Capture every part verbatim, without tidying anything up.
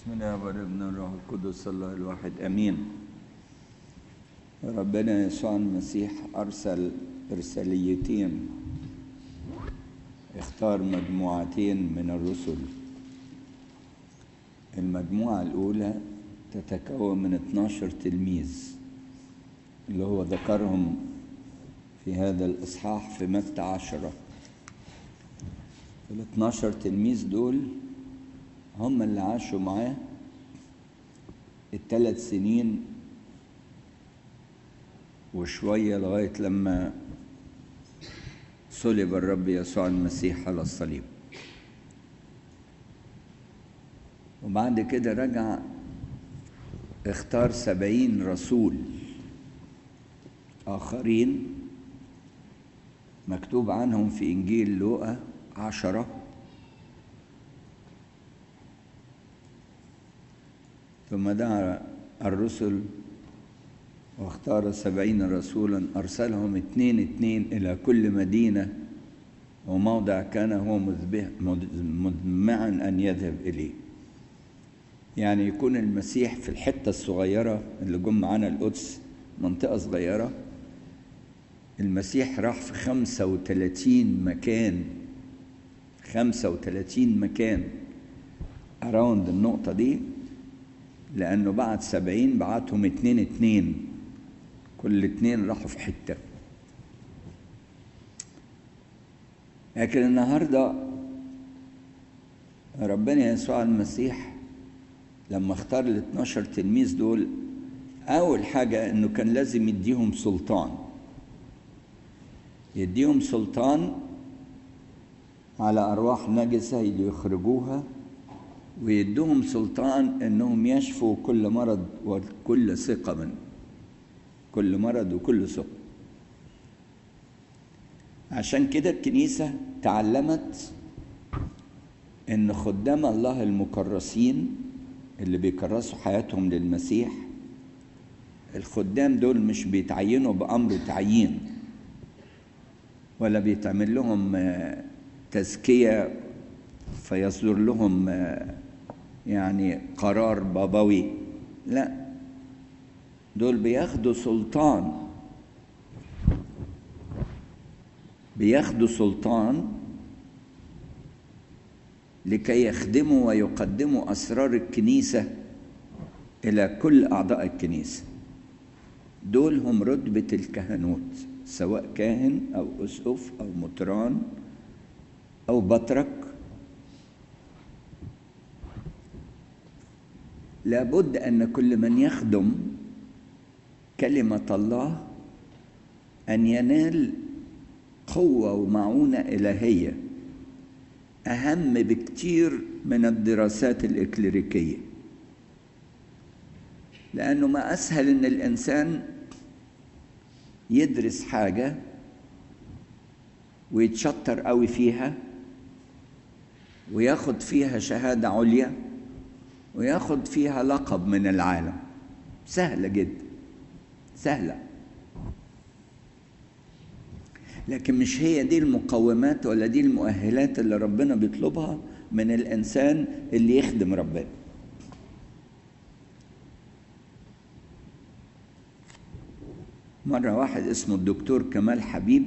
بسم الله والابن والروح القدس الله الواحد امين. ربنا يسوع المسيح ارسل ارساليتين، اختار مجموعتين من الرسل. المجموعه الاولى تتكون من اتناشر تلميذ اللي هو ذكرهم في هذا الاصحاح في متى عشرة. ال اتناشر تلميذ دول هم اللي عاشوا معاه الثلاث سنين وشوية لغاية لما صلب الرب يسوع المسيح على الصليب. وبعد كده رجع اختار سبعين رسول آخرين مكتوب عنهم في إنجيل لوقا عشرة. ثم دعا الرسل واختار سبعين رسولا أرسلهم اثنين اثنين إلى كل مدينة وموضع كان هو مزمعا أن يذهب إليه. يعني يكون المسيح في الحتة الصغيرة اللي جم معانا القدس، منطقة صغيرة، المسيح راح في خمسة وثلاثين مكان خمسة وثلاثين مكان أراوند النقطة دي، لأنه بعد سبعين بعتهم اتنين اتنين، كل اتنين راحوا في حتة. لكن النهاردة ربنا يسوع المسيح لما اختار ال اتناشر تلميذ دول، أول حاجة إنه كان لازم يديهم سلطان، يديهم سلطان على أرواح نجسة يخرجوها، ويدوهم سلطان انهم يشفوا كل مرض وكل سقم، كل مرض وكل سقم. عشان كده الكنيسة تعلمت ان خدام الله المكرسين اللي بيكرسوا حياتهم للمسيح، الخدام دول مش بيتعينوا بأمر تعيين، ولا بيتعمل لهم تزكية فيصدر لهم يعني قرار بابوي، لا، دول بياخدوا سلطان بياخدوا سلطان لكي يخدموا ويقدموا أسرار الكنيسة إلى كل أعضاء الكنيسة. دول هم رتبة الكهنوت، سواء كاهن أو أسقف أو مطران أو بطرك. لابد أن كل من يخدم كلمة الله أن ينال قوة ومعونة إلهية أهم بكتير من الدراسات الإكليريكية، لأنه ما أسهل أن الإنسان يدرس حاجة ويتشطر قوي فيها وياخد فيها شهادة عليا وياخد فيها لقب من العالم. سهلة جدا، سهلة، لكن مش هي دي المقومات ولا دي المؤهلات اللي ربنا بيطلبها من الإنسان اللي يخدم ربنا. مرة واحد اسمه الدكتور كمال حبيب،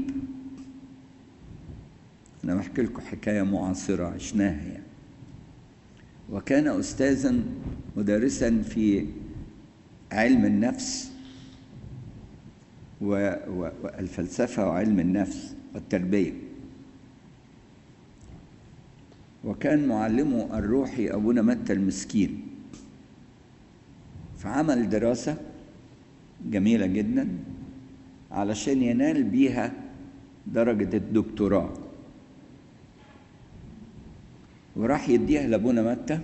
أنا بحكي لكم حكاية معاصرة عشناها يعني، وكان أستاذا مدرسا في علم النفس والفلسفة وعلم النفس والتربية، وكان معلمه الروحي أبونا متى المسكين. فعمل دراسة جميلة جدا علشان ينال بيها درجة الدكتوراه، وراح يديها لابونا متى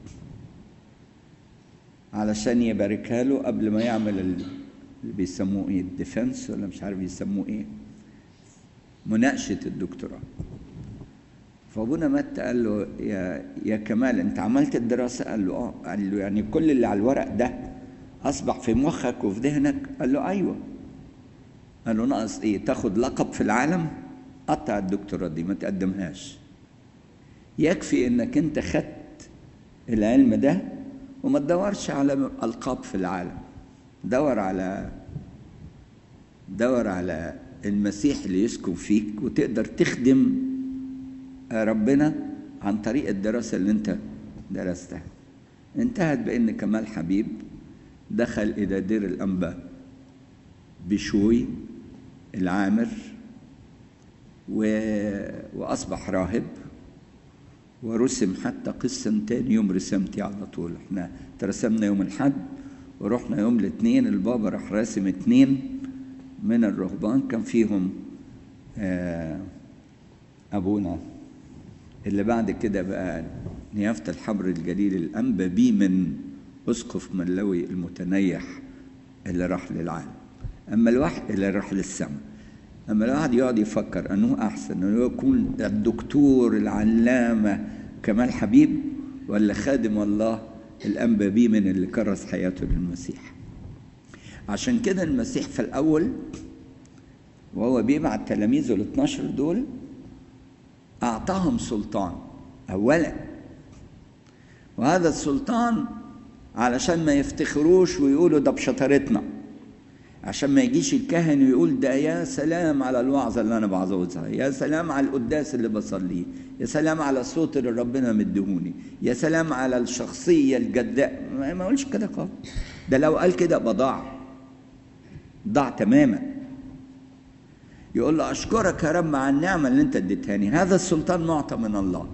علشان يباركها له قبل ما يعمل اللي بيسموه ايه، الديفنس ولا مش عارف يسموه ايه، مناقشة الدكتوراه. فابونا متى قال له يا يا كمال انت عملت الدراسة؟ قال له اه. قال له يعني كل اللي على الورق ده اصبح في مخك وفي ذهنك؟ قال له ايوه. قال له ناقص ايه؟ تاخد لقب في العالم؟ قطع الدكتوراه دي ما تقدمهاش، يكفي انك انت خدت العلم ده وما تدورش على ألقاب في العالم، دور على دور على المسيح اللي يسكن فيك وتقدر تخدم ربنا عن طريق الدراسة اللي انت درستها. انتهت بأن كمال حبيب دخل إلى دير الأنبا بشوي العامر و... وأصبح راهب، ورسم حتى قسم تاني يوم رسمتي على طول. احنا ترسمنا يوم الحد ورحنا يوم الاثنين، البابا راح راسم اثنين من الرهبان كان فيهم أبونا اللي بعد كده بقى نيافة الحبر الجليل الأنبا بيه من أسقف ملوي المتنيح اللي راح للعالم. أما الواحد اللي راح للسماء، أما الواحد يقعد يفكر أنه أحسن أنه يكون الدكتور العلامة كمال حبيب ولا خادم الله الأنبا بيه من اللي كرس حياته للمسيح. عشان كده المسيح في الأول وهو بيبعت تلاميذه الاثناشر دول أعطاهم سلطان أولا، وهذا السلطان علشان ما يفتخروش ويقولوا ده بشطارتنا، عشان ما يجيش الكاهن ويقول ده يا سلام على الوعظة اللي أنا بعظوظها، يا سلام على القداس اللي بصليه، يا سلام على الصوت اللي ربنا مدهوني، يا سلام على الشخصية الجداء. ما يقولش كده خالص، ده لو قال كده بضاع ضاع تماما. يقول له أشكرك يا رب على النعمة اللي أنت اديتهاني، هذا السلطان معطى من الله.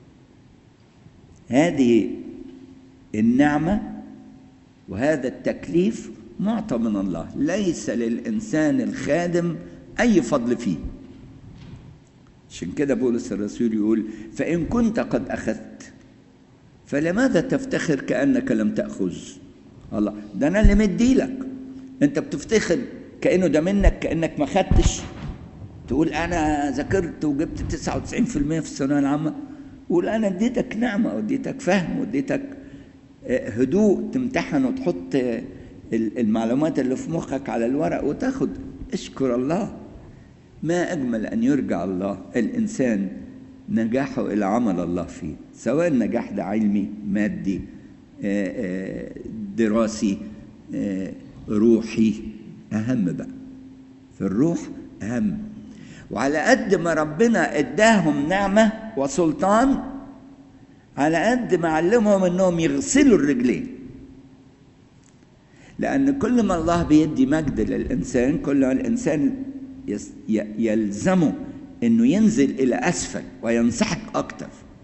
هذه النعمة وهذا التكليف معطى من الله، ليس للإنسان الخادم أي فضل فيه. عشان كده بولس الرسول يقول فإن كنت قد أخذت فلماذا تفتخر كأنك لم تأخذ؟ الله ده أنا اللي مديلك، أنت بتفتخر كأنه ده منك، كأنك ما خدتش. تقول أنا ذاكرت وجبت تسعة وتسعين في المية في الثانوية العامة، قول أنا اديتك نعمة واديتك فهم واديتك هدوء تمتحن وتحط المعلومات اللي في مخك على الورق وتاخد. اشكر الله. ما أجمل أن يرجع الله الإنسان نجاحه إلى عمل الله فيه، سواء النجاح ده علمي مادي دراسي روحي. أهم بقى في الروح أهم. وعلى قد ما ربنا اداهم نعمة وسلطان، على قد ما علمهم انهم يغسلوا الرجلين. لأن كل ما الله بيدي مجد للإنسان كل ما الإنسان يلزمه انه ينزل إلى أسفل وينسحق أكتر.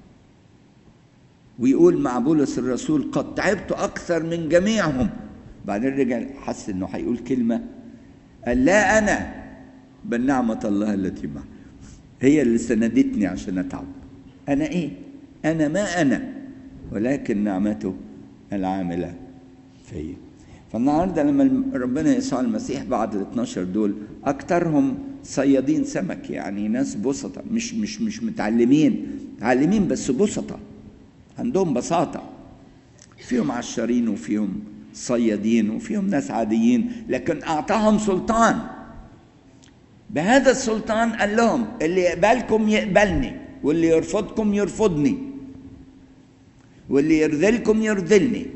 ويقول مع بولس الرسول قد تعبت أكثر من جميعهم. بعدين رجع حس انه هيقول كلمة، قال لا أنا بل نعمة الله التي معي هي اللي سندتني عشان أتعب. أنا إيه؟ أنا ما أنا ولكن نعمته العاملة فيا. فالنهارده لما ربنا يسوع المسيح بعد ال اثناشر دول أكترهم صيادين سمك، يعني ناس بسطة، مش مش مش متعلمين، متعلمين بس بسطة، عندهم بساطة، فيهم عشارين وفيهم صيادين وفيهم ناس عاديين، لكن أعطاهم سلطان. بهذا السلطان قال لهم اللي يقبلكم يقبلني واللي يرفضكم يرفضني واللي يرذلكم يرذلني.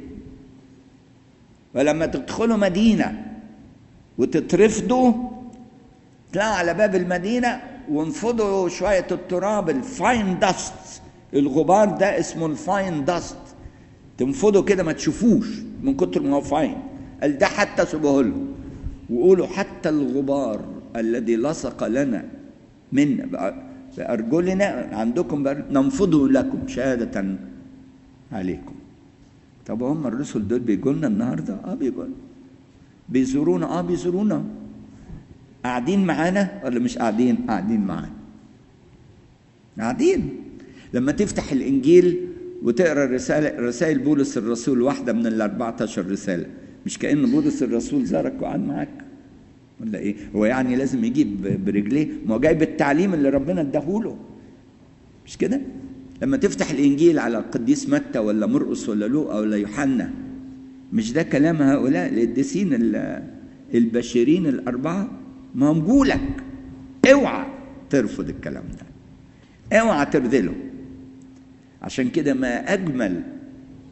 ولما تدخلوا مدينة وتترفضوا تلاقوا على باب المدينة وانفضوا شوية التراب الفاين داست، الغبار ده اسمه الفاين داست، تنفضوا كده ما تشوفوش من كتر ما هو فاين. قال ده حتى سيبوه لهم وقولوا حتى الغبار الذي لصق لنا من بأرجلنا عندكم ننفضه لكم شهادة عليكم. طب هم الرسل دول بيجوا لنا النهارده؟ اه بيجوا لنا، بيزورونا، اه بيزورونا، قاعدين معانا ولا مش قاعدين؟ قاعدين معانا، قاعدين. لما تفتح الإنجيل وتقرا الرسالة رسائل بولس الرسول واحدة من ال أربعة عشر رسالة، مش كأن بولس الرسول زارك وقعد معاك ولا ايه؟ هو يعني لازم يجيب برجليه؟ ما هو جايب التعليم اللي ربنا اداهوله، مش كده؟ لما تفتح الانجيل على القديس متى ولا مرقس ولا لوقا ولا يوحنا، مش ده كلام هؤلاء القديسين البشرين الاربعه؟ ما هم جولك. اوعى ترفض الكلام ده، اوعى ترذله. عشان كده ما اجمل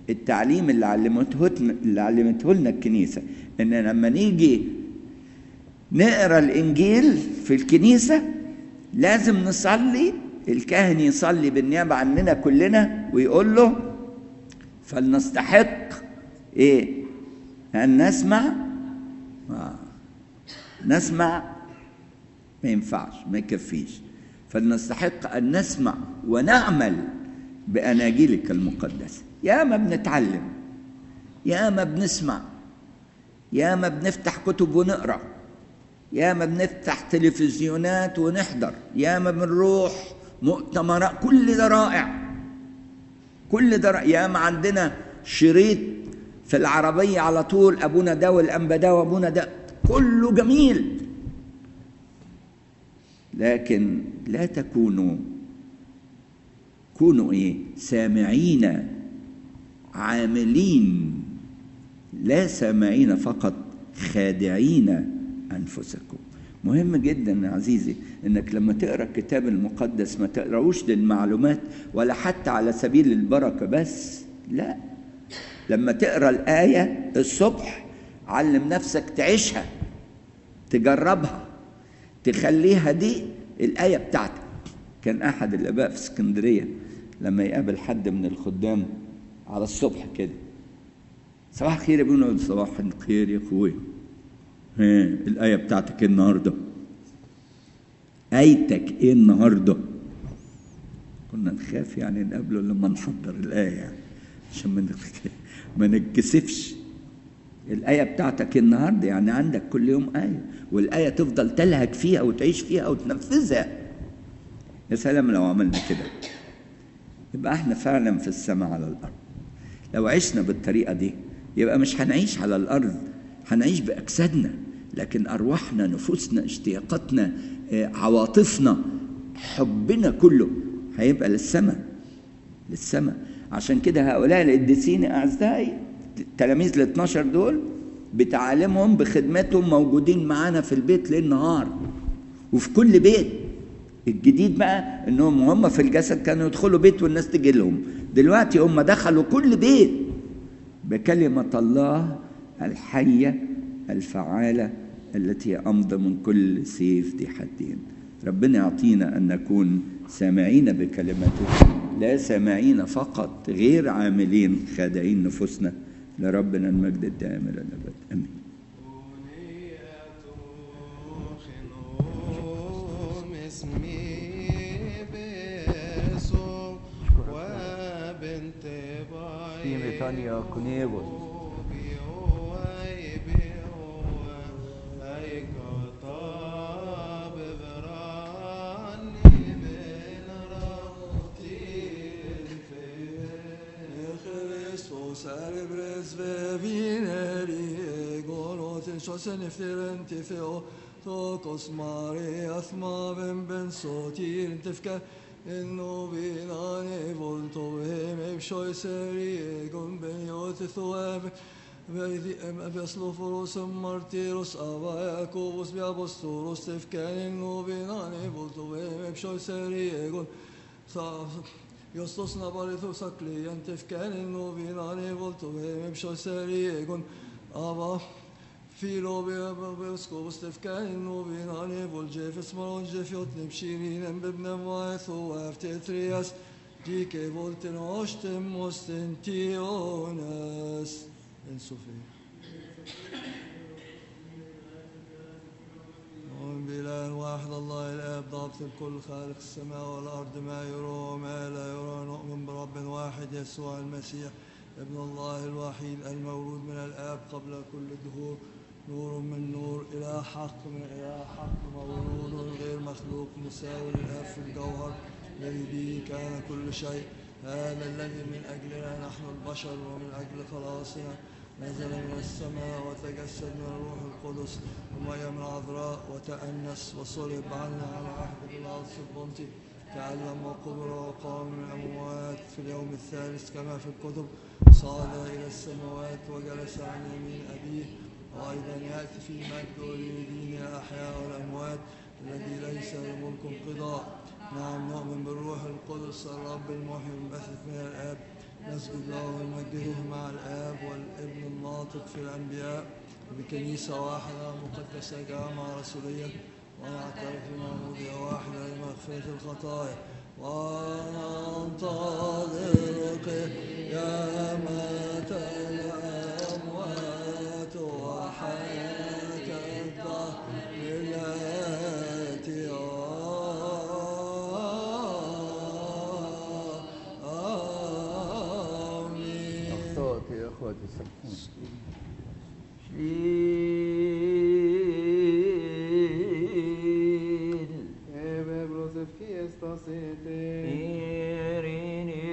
التعليم اللي علمته اللي علمته لنا الكنيسة، إن لما نيجي نقرأ الإنجيل في الكنيسة لازم نصلي، الكاهن يصلي بالنيابة عننا كلنا ويقول له فلنستحق إيه؟ أن نسمع. آه. نسمع ما ينفعش، ما يكفيش، فلنستحق أن نسمع ونعمل بأناجيلك المقدسة. يا ما بنتعلم، يا ما بنسمع، يا ما بنفتح كتب ونقرأ، يا ما بنفتح تلفزيونات ونحضر، يا ما بنروح مؤتمرات، كل ده رائع، كل ده رائع. يا ما عندنا شريط في العربية على طول أبونا ده والأنبا ده وأبونا ده، كله جميل. لكن لا تكونوا كونوا ايه؟ سامعين عاملين، لا سامعين فقط خادعين أنفسكم. مهم جدا يا عزيزي انك لما تقرأ الكتاب المقدس ما تقرأوش للمعلومات ولا حتى على سبيل البركة بس، لا، لما تقرأ الآية الصبح علم نفسك تعيشها، تجربها، تخليها دي الآية بتاعتك. كان أحد الآباء في اسكندرية لما يقابل حد من الخدام على الصبح كده، صباح الخير يا ابونا. صباح الخير يا اخويا، ها الآية بتاعتك ايه النهارده؟ آيتك ايه النهارده؟ كنا نخاف يعني نقابله لما نحضر الآية يعني عشان ما نتكسفش. الآية بتاعتك النهارده يعني عندك كل يوم آية، والآية تفضل تلهج فيها وتعيش فيها وتنفذها. يا سلام لو عملنا كده، يبقى احنا فعلا في السماء على الأرض. لو عشنا بالطريقة دي يبقى مش هنعيش على الأرض، هنعيش بأجسادنا، لكن أرواحنا، نفوسنا، اشتياقاتنا، عواطفنا، حبنا كله هيبقى للسماء، للسماء. عشان كده هؤلاء القديسين أعزائي التلاميذ ال اثناشر دول بتعاليمهم بخدمتهم موجودين معانا في البيت ليل نهار وفي كل بيت. الجديد بقى انهم هم في الجسد كانوا يدخلوا بيت والناس تجي لهم، دلوقتي هم دخلوا كل بيت بكلمة الله الحية الفعالة التي أمضى من كل سيف ذي حدين. ربنا يعطينا أن نكون سامعين بكلمته، لا سامعين فقط غير عاملين خادعين نفوسنا. لربنا المجد الدائم إلى الأبد، آمين. Cerebres vevineri golotin shosen iftirenti feo tokos mare athmaven ben sotir tifka inno binane volto hem ebshoy seri egon ben yot thuab vedi em abesloforos martiros ava yakobos biapostolos tifka inno binane volto hem ebshoy seri egon Iostos nabarithos aklian tefkanin novinane volto hem shoseriegon ava filo beoskos tefkanin novinane voljefes maron jefiot nimshirinen bibnem vaetho aftetrias dike volten ostem ostentionas en sofi بالله واحد الله الآب ضابط الكل خالق السماء والأرض ما يرى وما لا يرى نؤمن برب واحد يسوع المسيح ابن الله الوحيد المولود من الآب قبل كل دهور نور من نور إلى حق من إلى حق مولود غير مخلوق مساوي للآب في الجوهر الذي به كان كل شيء هذا الذي من أجلنا نحن البشر ومن أجل خلاصنا نزل من السماء وتجسد من الروح القدس ومريم العذراء وتأنس وصلب عنا على عهد بيلاطس البنطي تعلم وقبر وقام من الأموات في اليوم الثالث كما في الكتب صعد إلى السماوات وجلس عن يمين أبيه وأيضا يأتي في مجد ليدين الأحياء والأموات الذي ليس لملك انقضاء. نعم نؤمن بالروح القدس الرب المحيي المنبثق من الآب نسجد له ونمجده مع الآب والابن الناطق في الأنبياء بكنيسة واحدة مقدسة جامعة رسولية ونعترف بمعمودية واحدة لمغفرة الخطايا وننتظر قيامة الأموات وحياة الدهر التي آمين. أخطأت يا أخواتي سامحوني. Ebe brosef qui est asete. Irini